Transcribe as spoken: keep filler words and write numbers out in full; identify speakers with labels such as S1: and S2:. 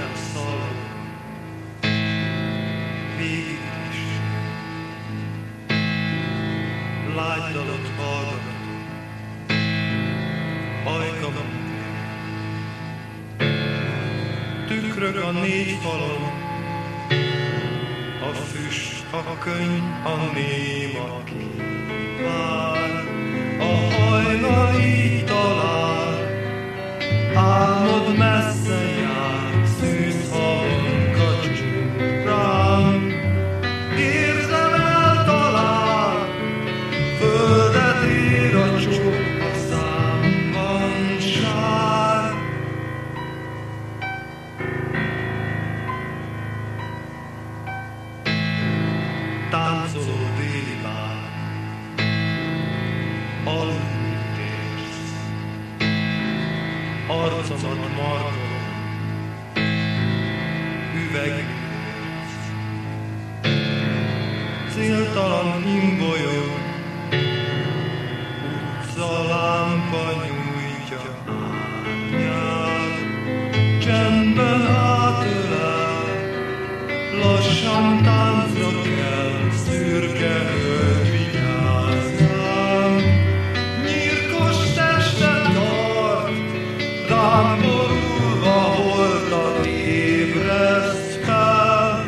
S1: szalad, végig is. Lágy dalot hallgatom, ajkam tükrög a négy falon, a füst, a könyv, a néma kíván, a hajnal így talál, álmod messze jár, szűz halonka rám, érzem eltalál, földet ér a csók, a számban sár. Táncoló déli láb, aludni érsz, arcomat markolom, üvegülsz, céltalan imbolyog, utcalámpa nyújtja árnyát, csendben átölel, lassan táncra kell, szürke hölgy vigyázzám. Nyírkos testet tart, rám borulva holtat ébreszt fel.